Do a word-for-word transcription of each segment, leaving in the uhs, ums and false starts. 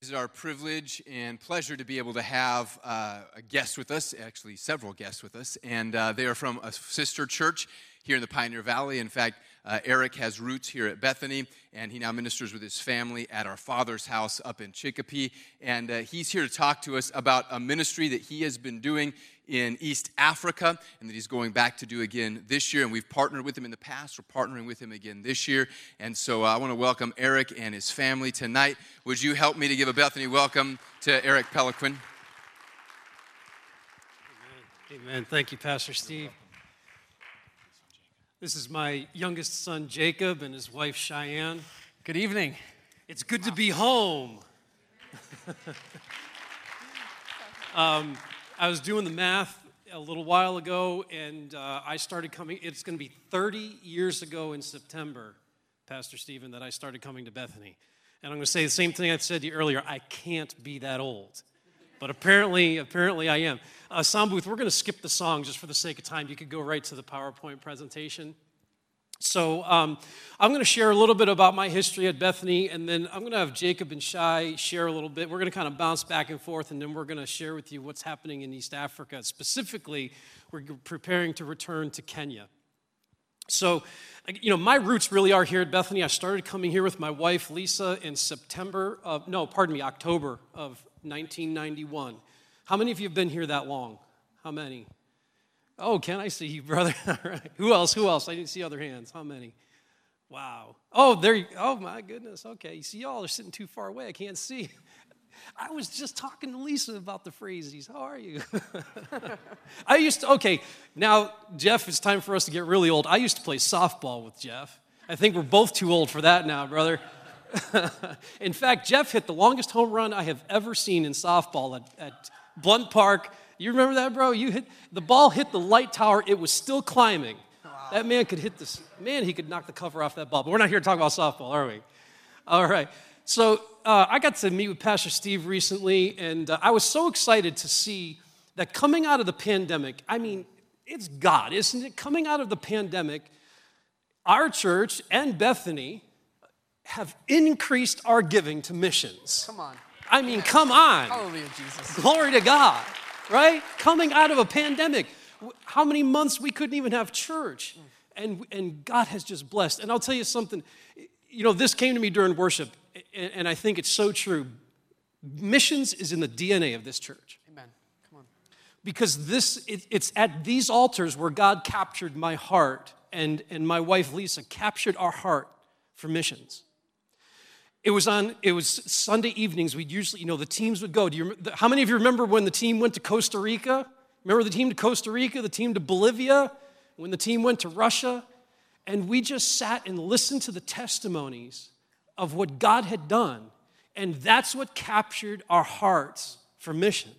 It is our privilege and pleasure to be able to have uh, a guest with us, actually several guests with us, and uh, they are from a sister church here in the Pioneer Valley. In fact, uh, Eric has roots here at Bethany, and he now ministers with his family at our Father's house up in Chicopee, and uh, he's here to talk to us about a ministry that he has been doing in East Africa, and that he's going back to do again this year, and we've partnered with him in the past. We're partnering with him again this year, and so uh, I want to welcome Eric and his family tonight. Would you help me to give a Bethany welcome to Eric Peliquin? Amen. Amen. Thank you, Pastor Steve. This is my youngest son, Jacob, and his wife, Cheyenne. Good evening. It's good to be home. um, I was doing the math a little while ago, and uh, I started coming. It's going to be thirty years ago in September, Pastor Stephen, that I started coming to Bethany. And I'm going to say the same thing I said to you earlier. I can't be that old. But apparently, apparently I am. Uh, Sound booth, we're going to skip the song just for the sake of time. You could go right to the PowerPoint presentation. So um, I'm going to share a little bit about my history at Bethany, and then I'm going to have Jacob and Shai share a little bit. We're going to kind of bounce back and forth, and then we're going to share with you what's happening in East Africa. Specifically, we're preparing to return to Kenya. So, you know, my roots really are here at Bethany. I started coming here with my wife, Lisa, in September of, no, pardon me, October of nineteen ninety-one. How many of you have been here that long? How many? Oh, can I see you, brother? All right. Who else? Who else? I didn't see other hands. How many? Wow. Oh, there you Oh, my goodness. Okay. You see, y'all are sitting too far away. I can't see. I was just talking to Lisa about the Phrases. How are you? I used to, okay, now, Jeff, it's time for us to get really old. I used to play softball with Jeff. I think we're both too old for that now, brother. In fact, Jeff hit the longest home run I have ever seen in softball at, at Blunt Park. You remember that, bro? You hit the ball hit the light tower. It was still climbing. Wow. That man could hit this. Man, he could knock the cover off that ball. But we're not here to talk about softball, are we? All right. So uh, I got to meet with Pastor Steve recently, and uh, I was so excited to see that coming out of the pandemic, I mean, it's God, isn't it? Coming out of the pandemic, our church and Bethany have increased our giving to missions. Come on. I mean, come on. Hallelujah, Jesus. Glory to God, right? Coming out of a pandemic, how many months we couldn't even have church, and, and God has just blessed. And I'll tell you something, you know, this came to me during worship, and, and I think it's so true. Missions is in the D N A of this church. Amen. Come on. Because this, it, it's at these altars where God captured my heart, and, and my wife Lisa captured our heart for missions. It was on, it was Sunday evenings. We'd usually, you know, the teams would go. Do you, how many of you remember when the team went to Costa Rica? Remember the team to Costa Rica, the team to Bolivia, when the team went to Russia? And we just sat and listened to the testimonies of what God had done. And that's what captured our hearts for missions.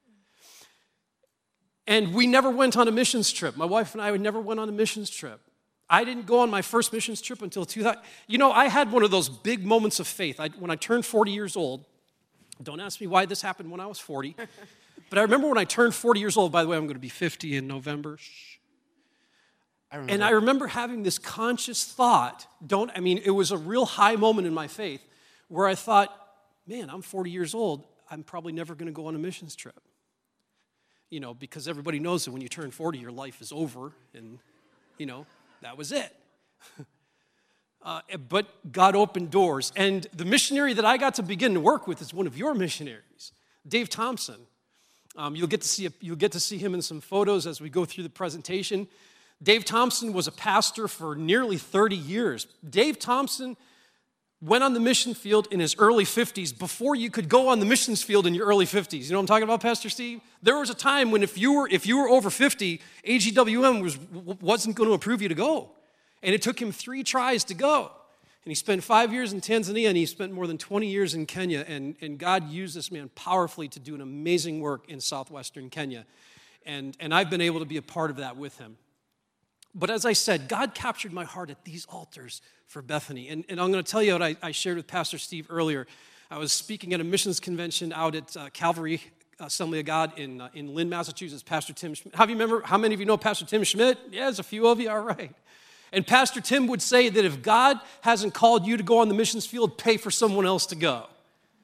And we never went on a missions trip. My wife and I never went on a missions trip. I didn't go on my first missions trip until two thousand. You know, I had one of those big moments of faith. I, when I turned forty years old, don't ask me why this happened when I was forty, but I remember when I turned forty years old, by the way, I'm going to be fifty in November. Shh. I remember. And I remember having this conscious thought, don't, I mean, it was a real high moment in my faith where I thought, man, I'm forty years old. I'm probably never going to go on a missions trip. You know, because everybody knows that when you turn forty, your life is over and, you know, that was it. uh, but God opened doors. And the missionary that I got to begin to work with is one of your missionaries, Dave Thompson. Um, you'll get to see a, you'll get to see him in some photos as we go through the presentation. Dave Thompson was a pastor for nearly thirty years. Dave Thompson went on the mission field in his early fifties before you could go on the missions field in your early fifties. You know what I'm talking about, Pastor Steve? There was a time when if you were if you were over fifty, A G W M was, wasn't going to approve you to go. And it took him three tries to go. And he spent five years in Tanzania, and he spent more than twenty years in Kenya. And, and God used this man powerfully to do an amazing work in southwestern Kenya. And, and I've been able to be a part of that with him. But as I said, God captured my heart at these altars for Bethany. And, and I'm going to tell you what I, I shared with Pastor Steve earlier. I was speaking at a missions convention out at uh, Calvary Assembly of God in uh, in Lynn, Massachusetts. Pastor Tim Schmidt. How, do you remember, how many of you know Pastor Tim Schmidt? Yeah, there's a few of you. All right. And Pastor Tim would say that if God hasn't called you to go on the missions field, pay for someone else to go.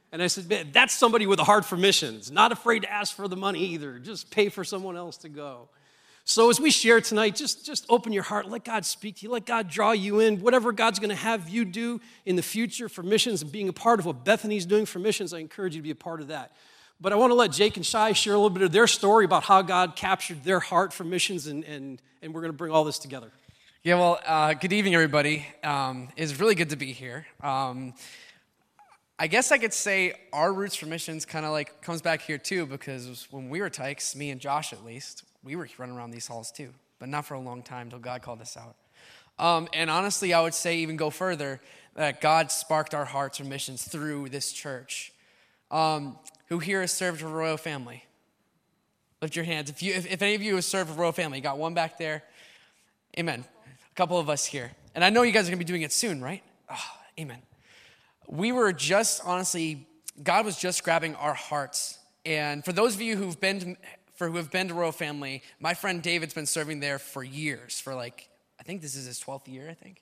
And I said, man, that's somebody with a heart for missions, not afraid to ask for the money either, just pay for someone else to go. So as we share tonight, just, just open your heart, let God speak to you, let God draw you in. Whatever God's going to have you do in the future for missions and being a part of what Bethany's doing for missions, I encourage you to be a part of that. But I want to let Jake and Shai share a little bit of their story about how God captured their heart for missions, and, and, and we're going to bring all this together. Yeah, well, uh, good evening, everybody. Um, it's really good to be here. Um, I guess I could say our roots for missions kind of like comes back here too, because when we were tykes, me and Josh at least, we were running around these halls too, but not for a long time until God called us out. Um, and honestly, I would say even go further, that God sparked our hearts for missions through this church. Um, who here has served a royal family? Lift your hands. If you, if, if any of you have served a royal family, you got one back there. Amen. A couple of us here. And I know you guys are going to be doing it soon, right? Oh, amen. We were just, honestly, God was just grabbing our hearts. And for those of you who've been to, for who have been to Royal Family, my friend David's been serving there for years, for like, I think this is his twelfth year, I think.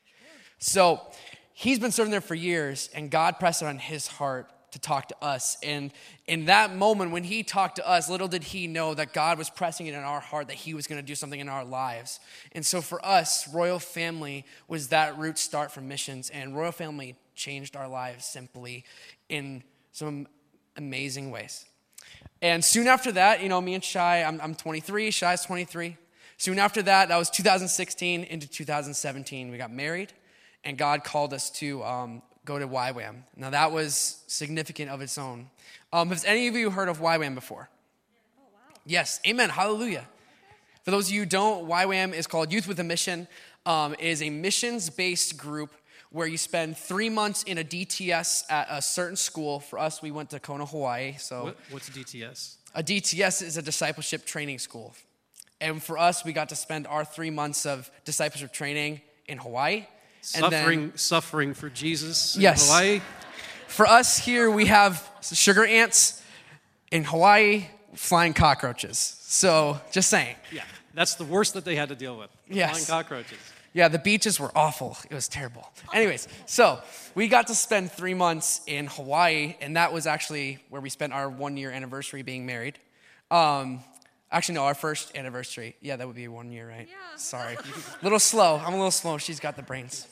So he's been serving there for years, and God pressed it on his heart to talk to us. And in that moment, when he talked to us, little did he know that God was pressing it in our heart, that he was going to do something in our lives. And so for us, Royal Family was that root start for missions, and Royal Family changed our lives simply in some amazing ways. And soon after that, you know, me and Shai, I'm, I'm twenty-three, Shai's twenty-three. Soon after that, that was two thousand sixteen into two thousand seventeen. We got married, and God called us to um, go to Y WAM. Now, that was significant of its own. Um, has any of you heard of Y WAM before? Oh, wow. Yes, amen, hallelujah. For those of you who don't, Y WAM is called Youth with a Mission. Um, it is a missions-based group where you spend three months in a D T S at a certain school. For us, we went to Kona, Hawaii. So, What, what's a D T S? A D T S is a discipleship training school. And for us, we got to spend our three months of discipleship training in Hawaii. Suffering, and then, suffering for Jesus in yes. Hawaii. For us here, we have sugar ants. In Hawaii, flying cockroaches. So, just saying. Yeah, that's the worst that they had to deal with. Yes. Flying cockroaches. Yeah, the beaches were awful. It was terrible. Anyways, so we got to spend three months in Hawaii, and that was actually where we spent our one-year anniversary being married. Um, actually, no, our first anniversary. Yeah, that would be one year, right? Yeah. Sorry. A little slow. I'm a little slow. She's got the brains.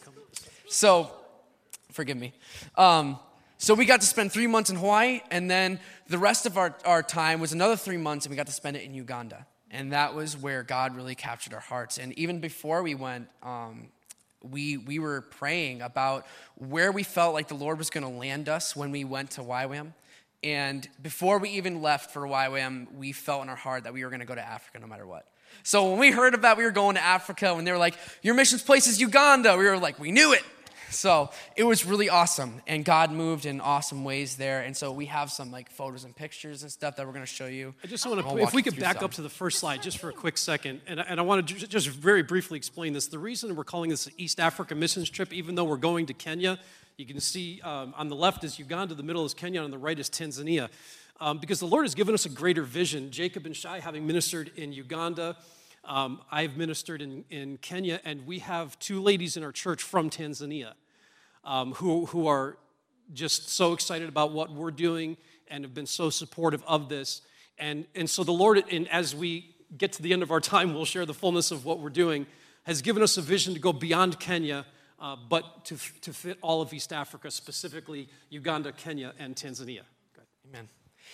So, forgive me. Um, so we got to spend three months in Hawaii, and then the rest of our, our time was another three months, and we got to spend it in Uganda. And that was where God really captured our hearts. And even before we went, um, we we were praying about where we felt like the Lord was going to land us when we went to Y WAM. And before we even left for Y WAM, we felt in our heart that we were going to go to Africa no matter what. So when we heard about we were going to Africa, when they were like, your missions place is Uganda, we were like, we knew it. So it was really awesome, and God moved in awesome ways there. And so we have some like photos and pictures and stuff that we're going to show you. I just want to, if we could back some. up to the first slide just for a quick second, and, and I want to just very briefly explain this. The reason we're calling this an East Africa missions trip, even though we're going to Kenya, you can see um, on the left is Uganda, the middle is Kenya, and on the right is Tanzania. Um, because the Lord has given us a greater vision. Jacob and Shai having ministered in Uganda, um, I've ministered in, in Kenya, and we have two ladies in our church from Tanzania. Um, who, who are just so excited about what we're doing and have been so supportive of this. And, and so the Lord, and as we get to the end of our time, we'll share the fullness of what we're doing, has given us a vision to go beyond Kenya, uh, but to, to fit all of East Africa, specifically Uganda, Kenya, and Tanzania. Good. Amen.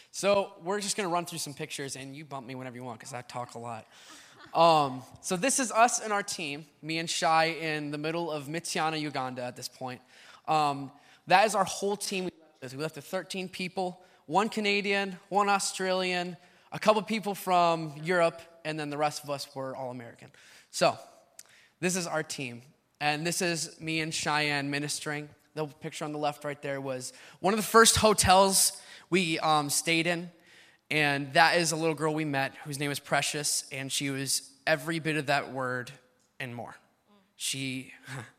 So we're just going to run through some pictures, and you bump me whenever you want because I talk a lot. Um, so this is us and our team, me and Shai in the middle of Mityana, Uganda at this point. Um, that is our whole team. We left, we left with thirteen people, one Canadian, one Australian, a couple people from Europe, and then the rest of us were all American. So this is our team, and this is me and Cheyenne ministering. The picture on the left right there was one of the first hotels we um, stayed in. And that is a little girl we met whose name was Precious, and she was every bit of that word and more. She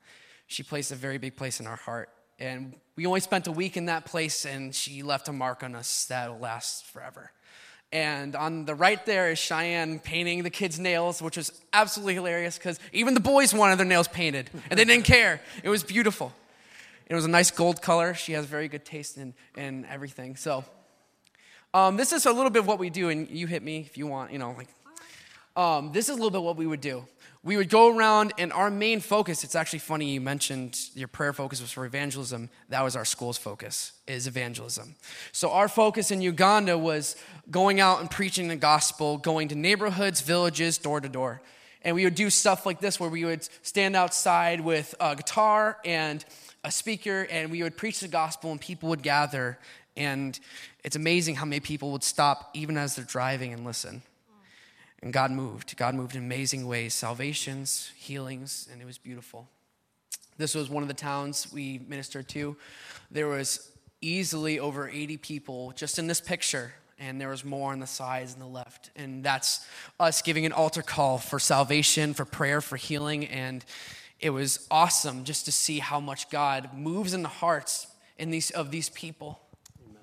she placed a very big place in our heart. And we only spent a week in that place, and she left a mark on us that'll last forever. And on the right there is Cheyenne painting the kids' nails, which was absolutely hilarious because even the boys wanted their nails painted, and they didn't care. It was beautiful. It was a nice gold color. She has very good taste in, in everything. So um, this is a little bit of what we do, and you hit me if you want, you know, like, um, this is a little bit what we would do. We would go around, and our main focus, it's actually funny you mentioned your prayer focus was for evangelism. That was our school's focus, is evangelism. So our focus in Uganda was going out and preaching the gospel, going to neighborhoods, villages, door to door. And we would do stuff like this where we would stand outside with a guitar and a speaker, and we would preach the gospel, and people would gather. And it's amazing how many people would stop even as they're driving and listen. And God moved. God moved in amazing ways, salvations, healings, and it was beautiful. This was one of the towns we ministered to. There was easily over eighty people just in this picture, and there was more on the sides and the left. And that's us giving an altar call for salvation, for prayer, for healing, and it was awesome just to see how much God moves in the hearts in these of these people. Amen.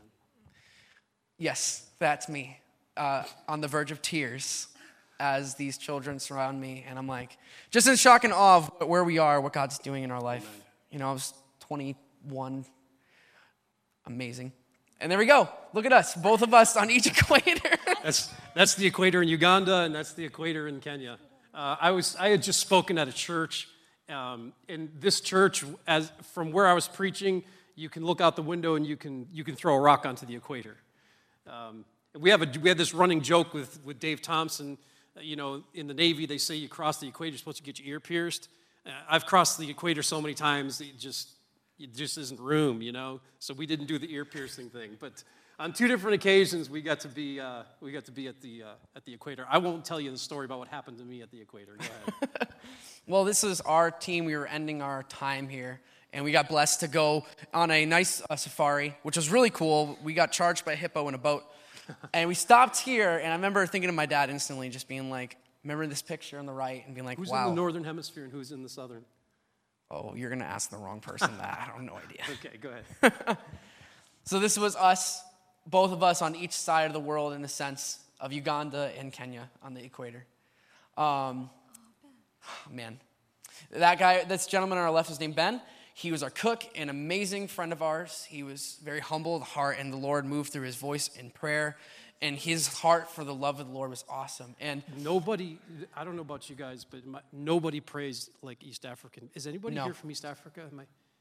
Yes, that's me, uh, on the verge of tears as these children surround me, and I'm like, just in shock and awe of where we are, what God's doing in our life. Amen. You know, I was twenty-one. Amazing. And there we go. Look at us, both of us on each equator. That's that's the equator in Uganda, and that's the equator in Kenya. Uh, I was I had just spoken at a church. Um, in this church, as from where I was preaching, you can look out the window and you can you can throw a rock onto the equator. Um, we have a we had this running joke with with Dave Thompson. You know, in the Navy, they say you cross the equator, you're supposed to get your ear pierced. Uh, I've crossed the equator so many times, it just it just isn't room, you know. So we didn't do the ear piercing thing. But on two different occasions, we got to be uh, we got to be at the uh, at the equator. I won't tell you the story about what happened to me at the equator. Go ahead. Well, this is our team. We were ending our time here, and we got blessed to go on a nice uh, safari, which was really cool. We got charged by a hippo in a boat. And we stopped here, and I remember thinking of my dad instantly, just being like, remember this picture on the right, and being like, who's wow. Who's in the northern hemisphere and who's in the southern? Oh, you're going to ask the wrong person that. I have no idea. Okay, go ahead. So this was us, both of us on each side of the world in the sense of Uganda and Kenya on the equator. Um, man. That guy, this gentleman on our left was named Ben. He was our cook, an amazing friend of ours. He was very humble of heart, and the Lord moved through his voice in prayer, and his heart for the love of the Lord was awesome. And nobody, I don't know about you guys, but my, nobody prays like East African. Is anybody no. here from East Africa? Am I,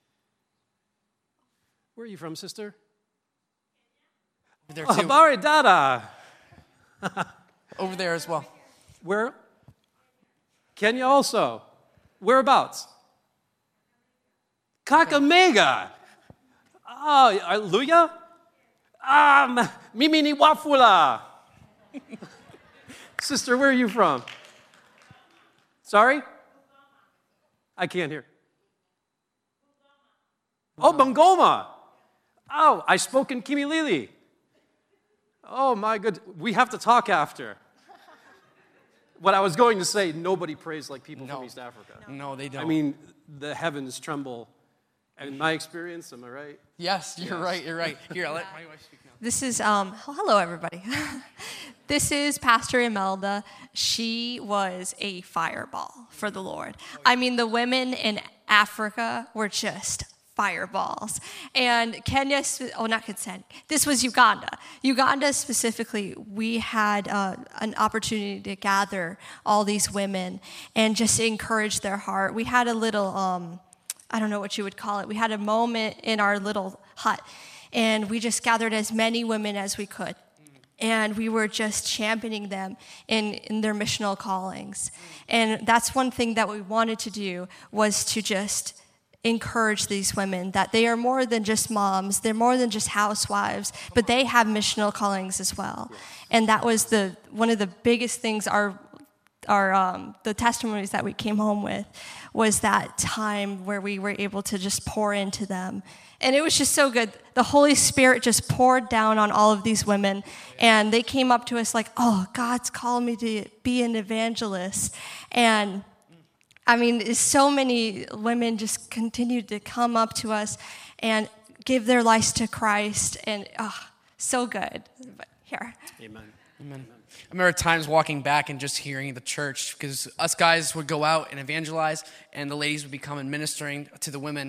where are you from, sister? Over there oh, too. Habari Dada. Over there as well. Where? Kenya also. Whereabouts? Kakamega. Oh, hallelujah. Ah, mimi ni wafula. Sister, where are you from? Sorry? I can't hear. Oh, Bungoma. Oh, I spoke in Kimilili. Oh, my good. We have to talk after. What I was going to say, nobody prays like people no. from East Africa. No, they don't. I mean, the heavens tremble. In my experience, am I right? Yes, you're yes. right, you're right. Here, I'll let my wife speak now. This is, um, hello, everybody. This is Pastor Imelda. She was a fireball for the Lord. I mean, the women in Africa were just fireballs. And Kenya, oh, not Kenya, this was Uganda. Uganda specifically, we had uh, an opportunity to gather all these women and just encourage their heart. We had a little... Um, I don't know what you would call it. We had a moment in our little hut, and we just gathered as many women as we could. And we were just championing them in, in their missional callings. And that's one thing that we wanted to do, was to just encourage these women that they are more than just moms, they're more than just housewives, but they have missional callings as well. And that was the one of the biggest things our our um, the testimonies that we came home with was that time where we were able to just pour into them. And it was just so good. The Holy Spirit just poured down on all of these women, and they came up to us like, oh, God's called me to be an evangelist. And I mean, so many women just continued to come up to us and give their lives to Christ, and oh, so good. But here. Amen. Amen. I remember times walking back and just hearing the church, because us guys would go out and evangelize, and the ladies would be coming ministering to the women,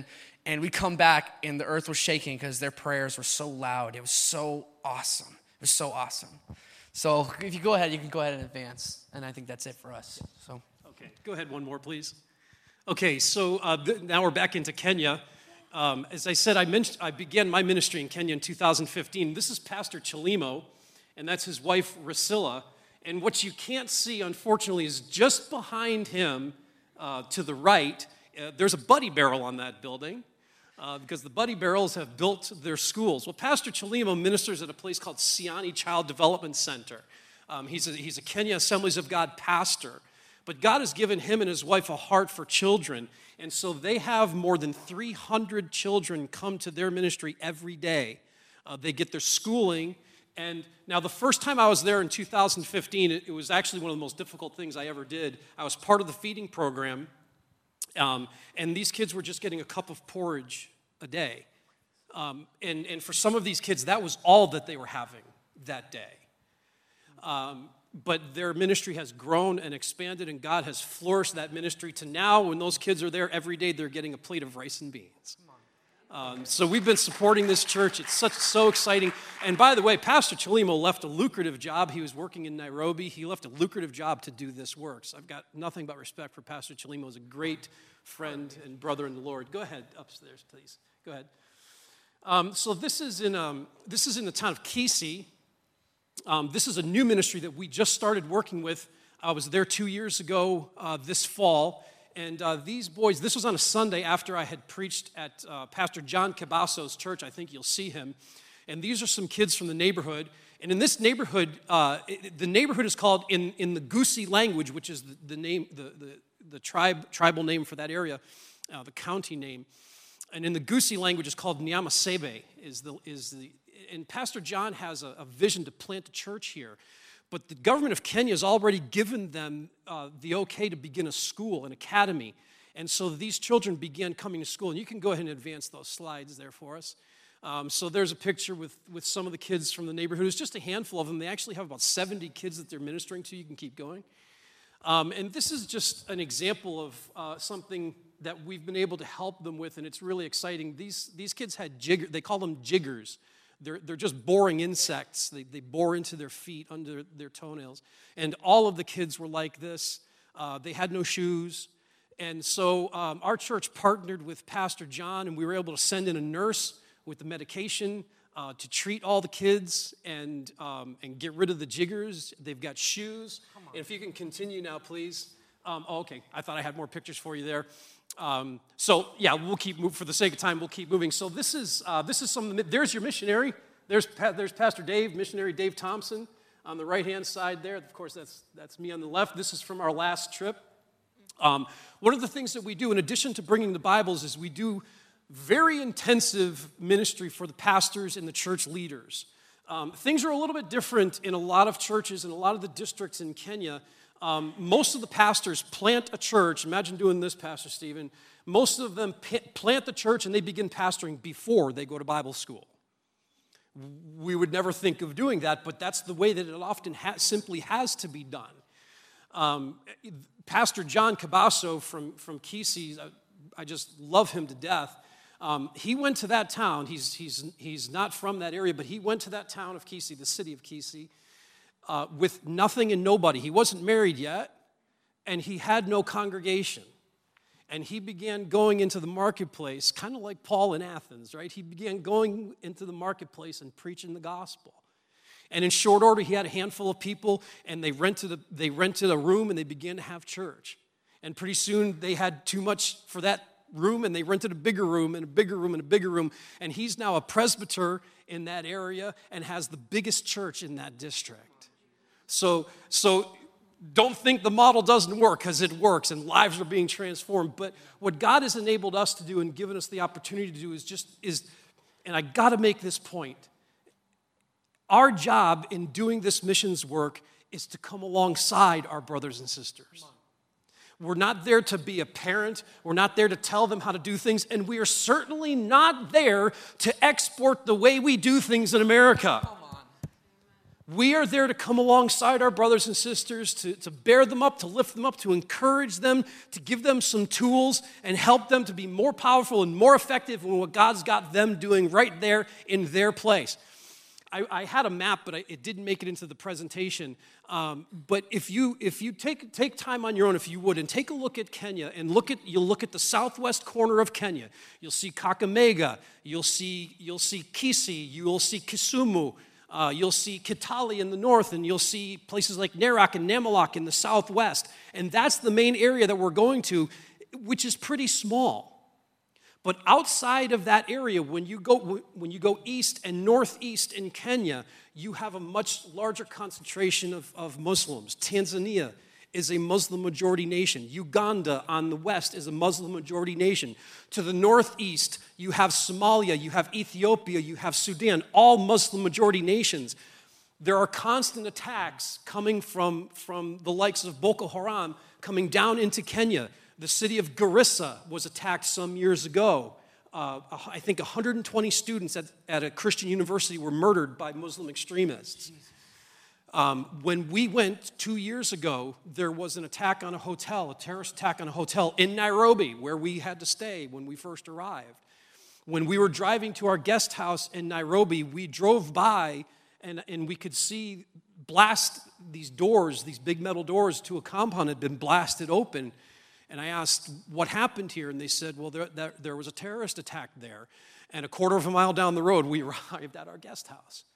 And we come back, and the earth was shaking because their prayers were so loud. It was so awesome. It was so awesome. So if you go ahead, you can go ahead and advance. And I think that's it for us. So Okay, go ahead one more, please. Okay, so uh, th- now we're back into Kenya. Um, as I said, I, mentioned, I began my ministry in Kenya in two thousand fifteen. This is Pastor Chalimo, and that's his wife, Rasilla. And what you can't see, unfortunately, is just behind him uh, to the right, uh, there's a Buddy Barrel on that building uh, because the Buddy Barrels have built their schools. Well, Pastor Chalimo ministers at a place called Siani Child Development Center. Um, he's, a, he's a Kenya Assemblies of God pastor. But God has given him and his wife a heart for children. And so they have more than three hundred children come to their ministry every day. Uh, they get their schooling. And now the first time I was there in two thousand fifteen, it, it was actually one of the most difficult things I ever did. I was part of the feeding program. Um, and these kids were just getting a cup of porridge a day. Um, and, and for some of these kids, that was all that they were having that day. Um, But their ministry has grown and expanded, and God has flourished that ministry to now, when those kids are there every day, they're getting a plate of rice and beans. Um, so we've been supporting this church. It's such so exciting. And by the way, Pastor Chalimo left a lucrative job. He was working in Nairobi. He left a lucrative job to do this work. So I've got nothing but respect for Pastor Chalimo. He's a great friend and brother in the Lord. Go ahead upstairs, please. Go ahead. Um, so this is in um, this is in the town of Kisii. Um, this is a new ministry that we just started working with. I was there two years ago uh, this fall. And uh, these boys, this was on a Sunday after I had preached at uh, Pastor John Cabasso's church. I think you'll see him. And these are some kids from the neighborhood. And in this neighborhood, uh, it, the neighborhood is called, in, in the Gusii language, which is the, the name, the, the, the tribe, tribal name for that area, uh, the county name. And in the Gusii language, it's called Nyamasebe, is the, is the and Pastor John has a, a vision to plant a church here. But the government of Kenya has already given them uh, the okay to begin a school, an academy. And so these children began coming to school. And you can go ahead and advance those slides there for us. Um, so there's a picture with, with some of the kids from the neighborhood. It's just a handful of them. They actually have about seventy kids that they're ministering to. You can keep going. Um, and this is just an example of uh, something that we've been able to help them with, and it's really exciting. These, these kids had jigger, they call them jiggers. They're, they're just boring insects. They, they bore into their feet, under their toenails. And all of the kids were like this. Uh, they had no shoes. And so um, our church partnered with Pastor John, and we were able to send in a nurse with the medication uh, to treat all the kids and, um, and get rid of the jiggers. They've got shoes. And if you can continue now, please. Um, oh, okay, I thought I had more pictures for you there. Um, so yeah, we'll keep moving. For the sake of time, we'll keep moving. So this is uh, this is some. There's your missionary. There's there's Pastor Dave, missionary Dave Thompson, on the right hand side there. Of course, that's that's me on the left. This is from our last trip. Um, one of the things that we do, in addition to bringing the Bibles, is we do very intensive ministry for the pastors and the church leaders. Um, things are a little bit different in a lot of churches and a lot of the districts in Kenya. Um, most of the pastors plant a church. Imagine doing this, Pastor Stephen. Most of them p- plant the church and they begin pastoring before they go to Bible school. We would never think of doing that, but that's the way that it often ha- simply has to be done. Um, Pastor John Cabasso from, from Kisii, I, I just love him to death. Um, he went to that town. He's, he's, he's not from that area, but he went to that town of Kisii, the city of Kisii, Uh, with nothing and nobody. He wasn't married yet, and he had no congregation. And he began going into the marketplace, kind of like Paul in Athens, right? He began going into the marketplace and preaching the gospel. And in short order, he had a handful of people, and they rented a, they rented a room, and they began to have church. And pretty soon, they had too much for that room, and they rented a bigger room, and a bigger room, and a bigger room. And he's now a presbyter in that area and has the biggest church in that district. So, so don't think the model doesn't work, because it works and lives are being transformed. But what God has enabled us to do and given us the opportunity to do is just, is, and I got to make this point, our job in doing this missions work is to come alongside our brothers and sisters. We're not there to be a parent. We're not there to tell them how to do things. And we are certainly not there to export the way we do things in America. We are there to come alongside our brothers and sisters, to, to bear them up, to lift them up, to encourage them, to give them some tools and help them to be more powerful and more effective in what God's got them doing right there in their place. I, I had a map, but I, it didn't make it into the presentation. Um, but if you if you take take time on your own, if you would, and take a look at Kenya, and look at you'll look at the southwest corner of Kenya. You'll see Kakamega. You'll see you'll see Kisii. You'll see Kisumu. Uh, you'll see Kitale in the north, and you'll see places like Narok and Namalak in the southwest. And that's the main area that we're going to, which is pretty small. But outside of that area, when you go when you go east and northeast in Kenya, you have a much larger concentration of, of Muslims. Tanzania is a Muslim majority nation. Uganda on the west is a Muslim majority nation. To the northeast, you have Somalia, you have Ethiopia, you have Sudan, all Muslim majority nations. There are constant attacks coming from, from the likes of Boko Haram coming down into Kenya. The city of Garissa was attacked some years ago. Uh, I think one hundred twenty students at, at a Christian university were murdered by Muslim extremists. Um, when we went two years ago, there was an attack on a hotel, a terrorist attack on a hotel in Nairobi, where we had to stay when we first arrived. When we were driving to our guest house in Nairobi, we drove by and, and we could see blast these doors, these big metal doors to a compound had been blasted open. And I asked, what happened here? And they said, well, there, there, there was a terrorist attack there. And a quarter of a mile down the road, we arrived at our guest house.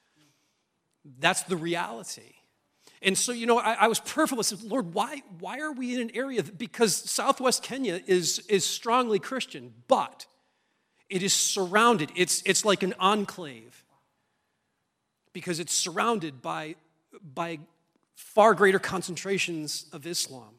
That's the reality. And so, you know, I, I was prayerful. I said, Lord, why, why are we in an area that, because southwest Kenya is, is strongly Christian, but it is surrounded. It's, it's like an enclave because it's surrounded by, by far greater concentrations of Islam.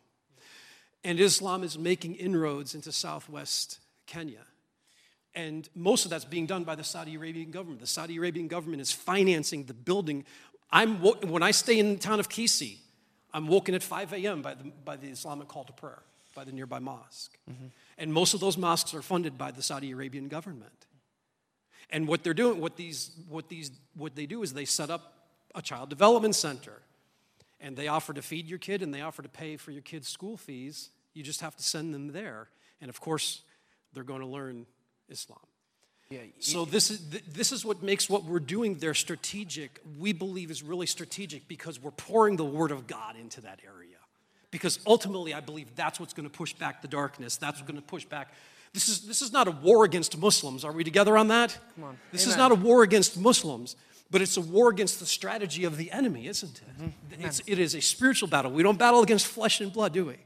And Islam is making inroads into southwest Kenya. And most of that's being done by the Saudi Arabian government. The Saudi Arabian government is financing the building. I'm when I stay in the town of Kisii, I'm woken at five a.m. by the by the Islamic call to prayer by the nearby mosque. Mm-hmm. And most of those mosques are funded by the Saudi Arabian government. And what they're doing, what these, what these, what they do is they set up a child development center, and they offer to feed your kid, and they offer to pay for your kid's school fees. You just have to send them there, and of course, they're going to learn Islam. Yeah, so this is this is what makes what we're doing there strategic. We believe is really strategic because we're pouring the Word of God into that area. Because ultimately, I believe that's what's going to push back the darkness. That's what's going to push back. This is this is not a war against Muslims. Are we together on that? Come on. This Amen. Is not a war against Muslims, but it's a war against the strategy of the enemy, isn't it? Mm-hmm. It's, it is a spiritual battle. We don't battle against flesh and blood, do we?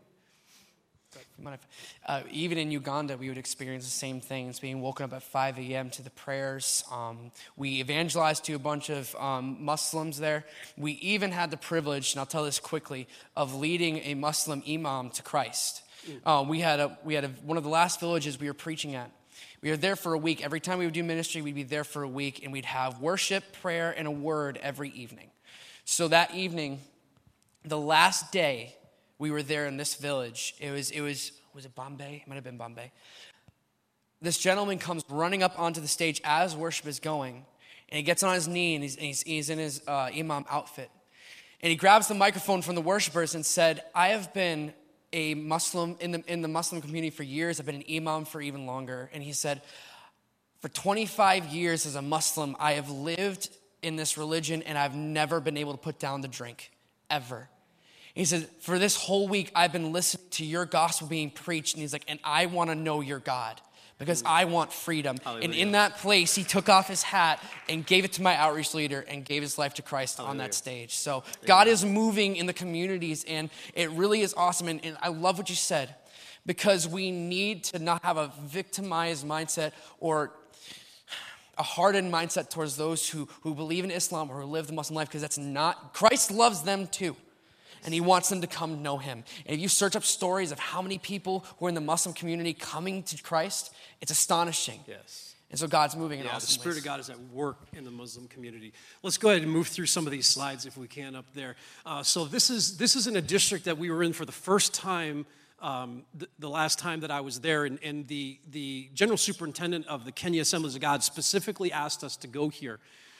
Uh, even in Uganda, we would experience the same things, being woken up at five a.m. to the prayers. Um, we evangelized to a bunch of um, Muslims there. We even had the privilege, and I'll tell this quickly, of leading a Muslim imam to Christ. Uh, we had a we had a, one of the last villages we were preaching at. We were there for a week. Every time we would do ministry, we'd be there for a week, and we'd have worship, prayer, and a word every evening. So that evening, the last day we were there in this village, it was, it was, was it Bombay? It might have been Bombay. This gentleman comes running up onto the stage as worship is going, and he gets on his knee, and he's, he's, he's in his uh, imam outfit. And he grabs the microphone from the worshipers and said, I have been a Muslim in the, in the Muslim community for years. I've been an imam for even longer. And he said, for twenty-five years as a Muslim, I have lived in this religion, and I've never been able to put down the drink, ever. He said, for this whole week, I've been listening to your gospel being preached. And he's like, and I want to know your God because I want freedom. Hallelujah. And in that place, he took off his hat and gave it to my outreach leader and gave his life to Christ Hallelujah. On that stage. So Amen. God is moving in the communities, and it really is awesome. And, and I love what you said, because we need to not have a victimized mindset or a hardened mindset towards those who, who believe in Islam or who live the Muslim life, because that's not, Christ loves them too. And he wants them to come know him. And if you search up stories of how many people who are in the Muslim community coming to Christ, it's astonishing. Yes. And so God's moving in yeah, awesome the Spirit ways. of God is at work in the Muslim community. Let's go ahead and move through some of these slides if we can up there. Uh, so this is this is in a district that we were in for the first time, um, the, the last time that I was there. And, and the, the general superintendent of the Kenya Assemblies of God specifically asked us to go here.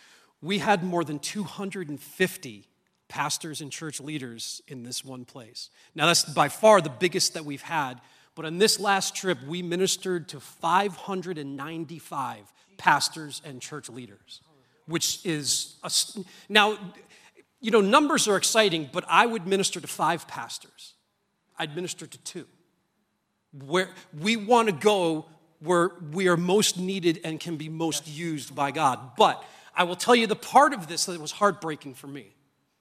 we had more than two hundred fifty pastors and church leaders in this one place. Now, that's by far the biggest that we've had, but on this last trip, we ministered to five hundred ninety-five pastors and church leaders, which is, a, now, you know, numbers are exciting, but I would minister to five pastors. I'd minister to two. Where we want to go where we are most needed and can be most used by God. But I will tell you the part of this that was heartbreaking for me.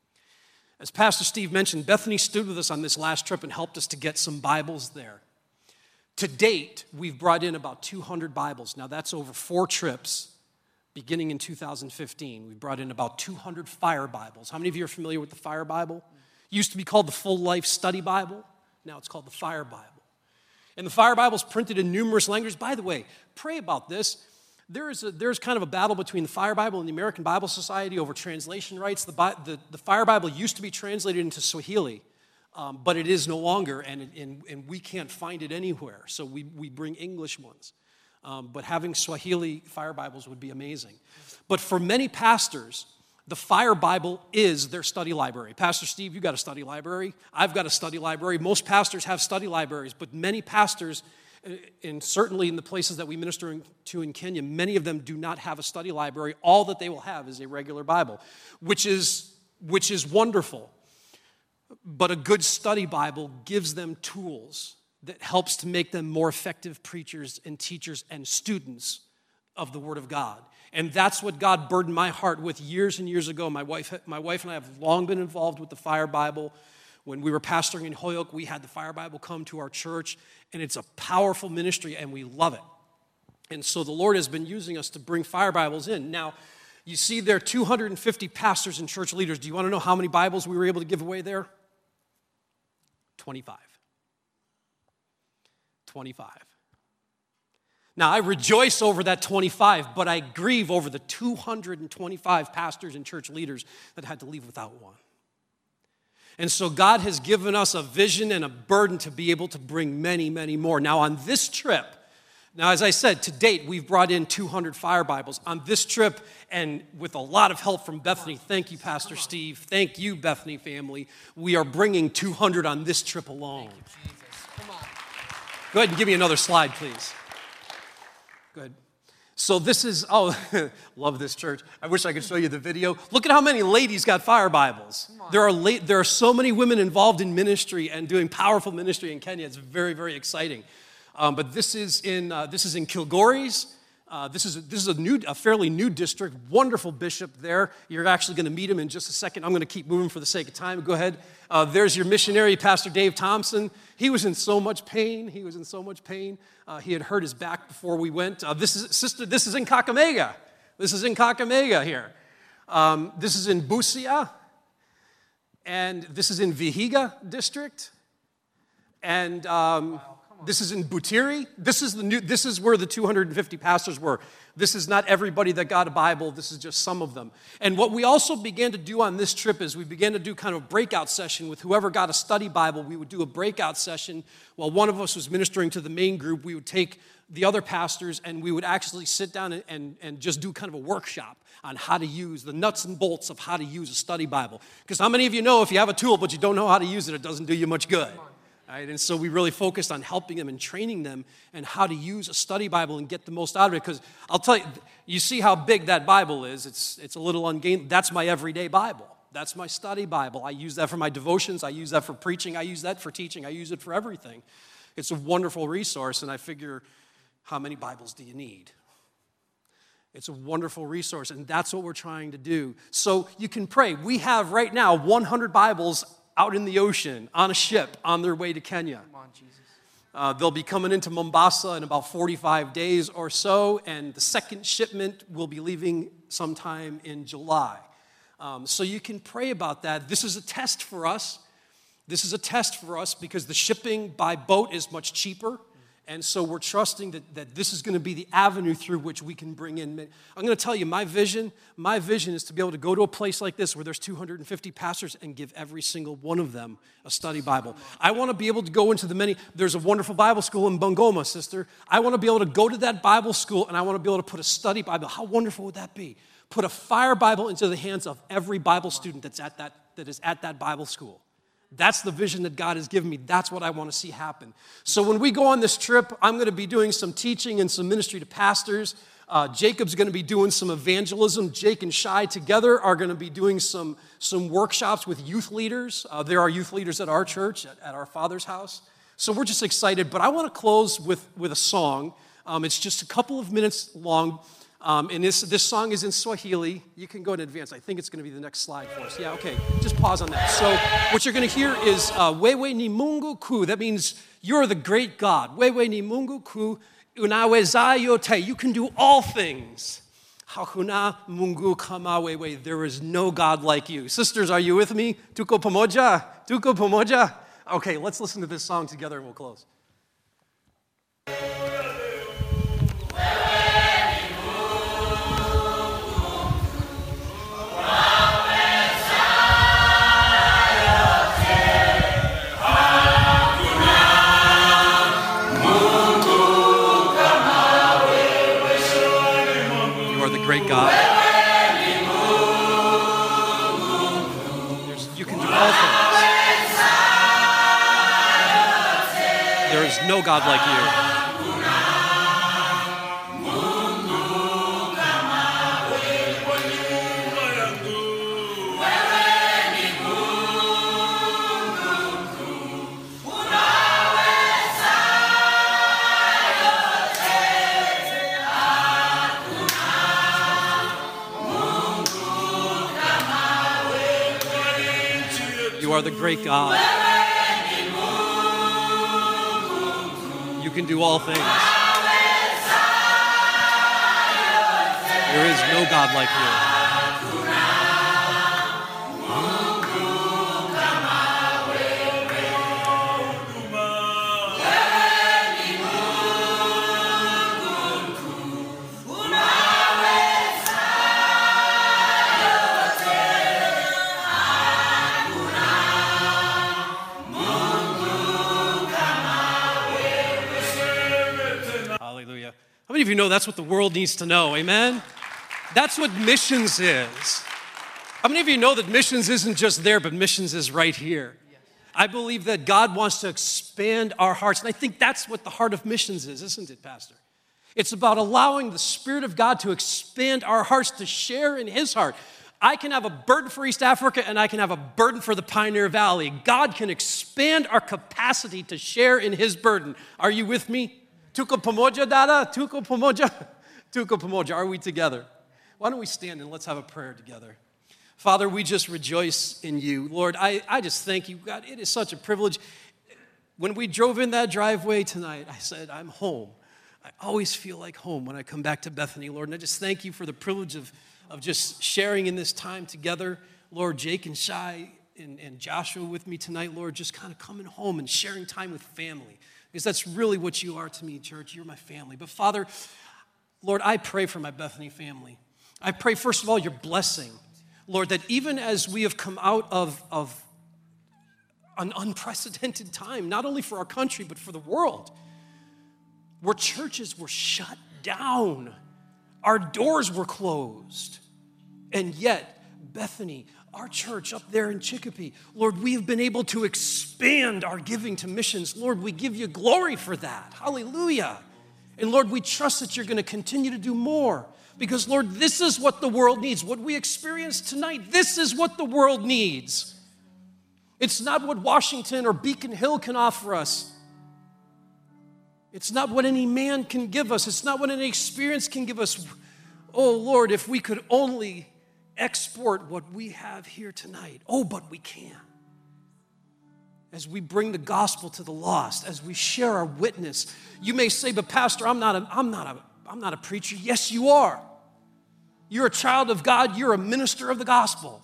As Pastor Steve mentioned, Bethany stood with us on this last trip and helped us to get some Bibles there. To date, we've brought in about two hundred Bibles. Now, that's over four trips, beginning in two thousand fifteen. We brought in about two hundred Fire Bibles. How many of you are familiar with the Fire Bible? It used to be called the Full Life Study Bible. Now it's called the Fire Bible. And the Fire Bible is printed in numerous languages. By the way, pray about this. There is a, there's kind of a battle between the Fire Bible and the American Bible Society over translation rights. The, the, the Fire Bible used to be translated into Swahili, um, but it is no longer, and, and, and we can't find it anywhere. So we, we bring English ones. Um, but having Swahili Fire Bibles would be amazing. But for many pastors, the Fire Bible is their study library. Pastor Steve, you got a study library. I've got a study library. Most pastors have study libraries, but many pastors, and certainly in the places that we minister to in Kenya, many of them do not have a study library. All that they will have is a regular Bible, which is, which is wonderful. But a good study Bible gives them tools that helps to make them more effective preachers and teachers and students of the Word of God. And that's what God burdened my heart with years and years ago. My wife, my wife and I have long been involved with the Fire Bible. When we were pastoring in Holyoke, we had the Fire Bible come to our church, and it's a powerful ministry, and we love it. And so the Lord has been using us to bring Fire Bibles in. Now, you see there are two hundred fifty pastors and church leaders. Do you want to know how many Bibles we were able to give away there? twenty-five. twenty-five. Now, I rejoice over that twenty-five, but I grieve over the two hundred twenty-five pastors and church leaders that had to leave without one. And so God has given us a vision and a burden to be able to bring many, many more. Now, on this trip, now, as I said, to date, we've brought in two hundred Fire Bibles. On this trip, and with a lot of help from Bethany, thank you, Pastor Steve, thank you, Bethany family, we are bringing two hundred on this trip alone. Thank you, Jesus. Come on. Go ahead and give me another slide, please. Good. So this is, oh, love this church. I wish I could show you the video. Look at how many ladies got Fire Bibles. There are la- there are so many women involved in ministry and doing powerful ministry in Kenya. It's very, very exciting. Um, but this is in uh, this is in Kilgoris. Uh, this is this is a new, a fairly new district. Wonderful bishop there. You're actually going to meet him in just a second. I'm going to keep moving for the sake of time. Go ahead. Uh, there's your missionary, Pastor Dave Thompson. He was in so much pain. He was in so much pain. Uh, he had hurt his back before we went. Uh, this is sister. This is in Kakamega. This is in Kakamega here. Um, this is in Busia, and this is in Vihiga district, and. Um, This is in Butiri. This is the new. This is where the two hundred fifty pastors were. This is not everybody that got a Bible. This is just some of them. And what we also began to do on this trip is we began to do kind of a breakout session with whoever got a study Bible. We would do a breakout session while one of us was ministering to the main group. We would take the other pastors and we would actually sit down and, and, and just do kind of a workshop on how to use the nuts and bolts of how to use a study Bible. Because how many of you know if you have a tool but you don't know how to use it, it doesn't do you much good? Right? And so we really focused on helping them and training them and how to use a study Bible and get the most out of it. Because I'll tell you, you see how big that Bible is. It's it's a little ungainly. That's my everyday Bible. That's my study Bible. I use that for my devotions. I use that for preaching. I use that for teaching. I use it for everything. It's a wonderful resource, and I figure, how many Bibles do you need? It's a wonderful resource, and that's what we're trying to do. So you can pray. We have right now one hundred Bibles out in the ocean, on a ship, on their way to Kenya. Come on, Jesus. Uh, they'll be coming into Mombasa in about forty-five days or so, and the second shipment will be leaving sometime in July. Um, so you can pray about that. This is a test for us. This is a test for us because the shipping by boat is much cheaper. And so we're trusting that, that this is going to be the avenue through which we can bring in. I'm going to tell you, my vision, my vision is to be able to go to a place like this where there's two hundred fifty pastors and give every single one of them a study Bible. I want to be able to go into the many, there's a wonderful Bible school in Bungoma, sister. I want to be able to go to that Bible school and I want to be able to put a study Bible. How wonderful would that be? put a fire Bible into the hands of every Bible student that's at that, that is at that Bible school. That's the vision that God has given me. That's what I want to see happen. So when we go on this trip, I'm going to be doing some teaching and some ministry to pastors. Uh, Jacob's going to be doing some evangelism. Jake and Shai together are going to be doing some, some workshops with youth leaders. Uh, there are youth leaders at our church, at, at our Father's house. So we're just excited. But I want to close with, with a song. Um, it's just a couple of minutes long. Um, and this, this song is in Swahili. You can go in advance. I think it's going to be the next slide for us. Yeah, okay. Just pause on that. So what you're going to hear is uh, Wewe ni Mungu kuu. That means you're the great God. Wewe ni Mungu kuu unaweza yote. You can do all things. Hakuna Mungu kama wewe. There is no God like you. Sisters, are you with me? Tuko pamoja? Tuko pamoja? Okay, let's listen to this song together and we'll close. Great God. There's, you can do all things. There is no God like you. You are the great God. You can do all things. There is no God like you. How many of you know that's what the world needs to know? Amen? That's what missions is. How many of you know that missions isn't just there, but missions is right here? I believe that God wants to expand our hearts, and I think that's what the heart of missions is, isn't it, Pastor? It's about allowing the Spirit of God to expand our hearts, to share in His heart. I can have a burden for East Africa, and I can have a burden for the Pioneer Valley. God can expand our capacity to share in His burden. Are you with me? Tuko pamoja, dada? Tuko pamoja? Tuko pamoja. Are we together? Why don't we stand and let's have a prayer together. Father, we just rejoice in you. Lord, I, I just thank you. God, it is such a privilege. When we drove in that driveway tonight, I said, I'm home. I always feel like home when I come back to Bethany, Lord. And I just thank you for the privilege of, of just sharing in this time together. Lord, Jake and Shai and, and Joshua with me tonight, Lord, just kind of coming home and sharing time with family. Because that's really what you are to me, church. You're my family. But Father, Lord, I pray for my Bethany family. I pray, first of all, your blessing. Lord, that even as we have come out of, of an unprecedented time, not only for our country, but for the world, where churches were shut down, our doors were closed, and yet Bethany, our church up there in Chicopee, Lord, we have been able to expand our giving to missions. Lord, we give you glory for that. Hallelujah. And Lord, we trust that you're going to continue to do more because, Lord, this is what the world needs. What we experienced tonight, this is what the world needs. It's not what Washington or Beacon Hill can offer us. It's not what any man can give us. It's not what any experience can give us. Oh, Lord, if we could only export what we have here tonight. Oh, but we can. As we bring the gospel to the lost, as we share our witness. You may say, but Pastor, I'm not a, I'm not a, I'm not a preacher. Yes, you are. You're a child of God. You're a minister of the gospel.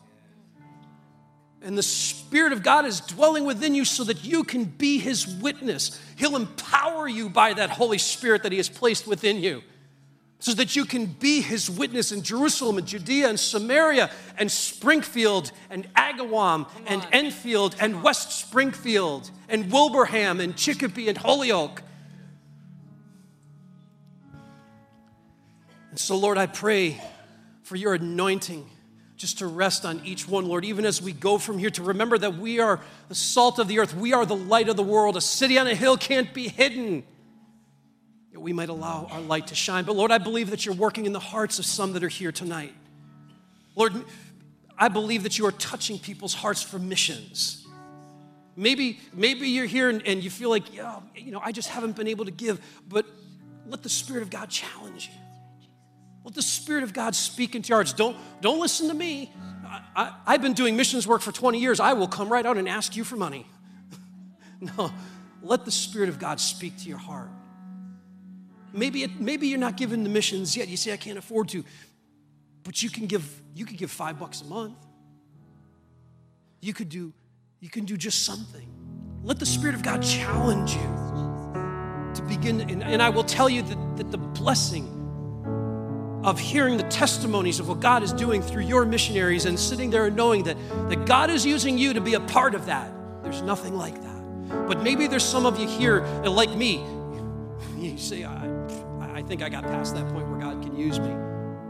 And the Spirit of God is dwelling within you so that you can be His witness. He'll empower you by that Holy Spirit that He has placed within you, so that you can be His witness in Jerusalem and Judea and Samaria and Springfield and Agawam and Enfield and West Springfield and Wilbraham and Chicopee and Holyoke. And so, Lord, I pray for your anointing just to rest on each one, Lord, even as we go from here, to remember that we are the salt of the earth. We are the light of the world. A city on a hill can't be hidden. That we might allow our light to shine. But Lord, I believe that you're working in the hearts of some that are here tonight. Lord, I believe that you are touching people's hearts for missions. Maybe, maybe you're here and, and you feel like, yeah, you know, I just haven't been able to give, but let the Spirit of God challenge you. Let the Spirit of God speak into your hearts. Don't, don't listen to me. I, I, I've been doing missions work for twenty years. I will come right out and ask you for money. No, let the Spirit of God speak to your heart. Maybe, it, maybe you're not giving the missions yet. You say, I can't afford to. But you can give, you could give five bucks a month. You could do, you can do just something. Let the Spirit of God challenge you to begin. And, and I will tell you that, that the blessing of hearing the testimonies of what God is doing through your missionaries and sitting there and knowing that, that God is using you to be a part of that, there's nothing like that. But maybe there's some of you here that, like me, you say, I, I think I got past that point where God can use me.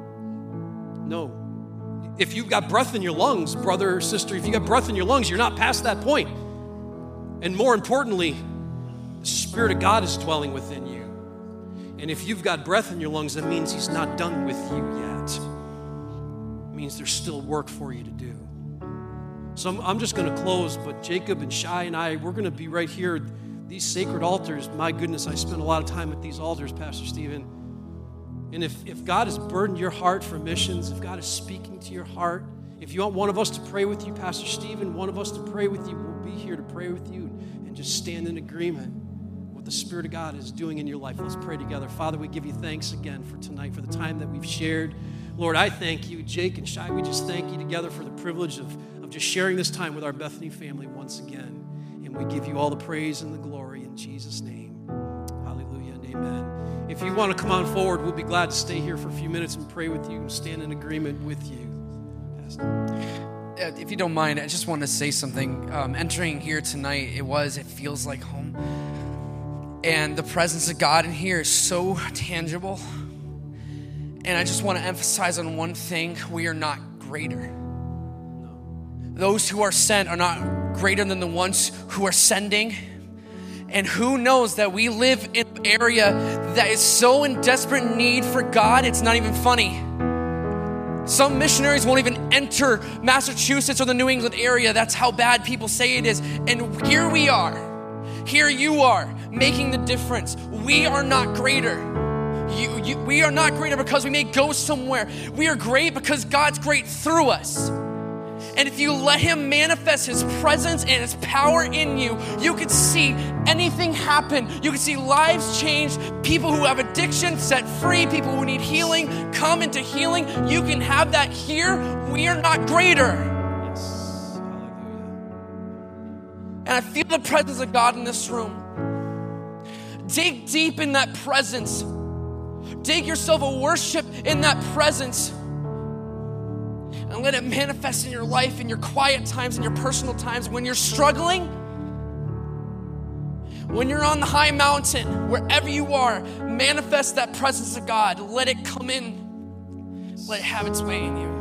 No. If you've got breath in your lungs, brother or sister, if you've got breath in your lungs, you're not past that point. And more importantly, the Spirit of God is dwelling within you. And if you've got breath in your lungs, that means he's not done with you yet. It means there's still work for you to do. So I'm, I'm just going to close, but Jacob and Shai and I, we're going to be right here. These sacred altars, my goodness, I spend a lot of time at these altars, Pastor Stephen. And if, if God has burdened your heart for missions, if God is speaking to your heart, if you want one of us to pray with you, Pastor Stephen, one of us to pray with you, we'll be here to pray with you and just stand in agreement with what the Spirit of God is doing in your life. Let's pray together. Father, we give you thanks again for tonight, for the time that we've shared. Lord, I thank you. Jake and Shai, we just thank you together for the privilege of, of just sharing this time with our Bethany family once again. And we give you all the praise and the glory in Jesus' name. Hallelujah and amen. If you want to come on forward, we'll be glad to stay here for a few minutes and pray with you and stand in agreement with you. Pastor. If you don't mind, I just want to say something. Um, entering here tonight, it was, it feels like home. And the presence of God in here is so tangible. And I just want to emphasize on one thing. We are not greater. Those who are sent are not greater than the ones who are sending. And who knows that we live in an area that is so in desperate need for God, it's not even funny. Some missionaries won't even enter Massachusetts or the New England area. That's how bad people say it is. And here we are. Here you are making the difference. We are not greater. You, you, we are not greater because we may go somewhere. We are great because God's great through us. And if you let him manifest his presence and his power in you, you could see anything happen. You could see lives change, people who have addiction set free, people who need healing come into healing. You can have that here. We are not greater. Yes. Hallelujah. And I feel the presence of God in this room. Dig deep in that presence. Dig yourself a worship in that presence. And let it manifest in your life, in your quiet times, in your personal times. When you're struggling, when you're on the high mountain, wherever you are, manifest that presence of God. Let it come in. Let it have its way in you.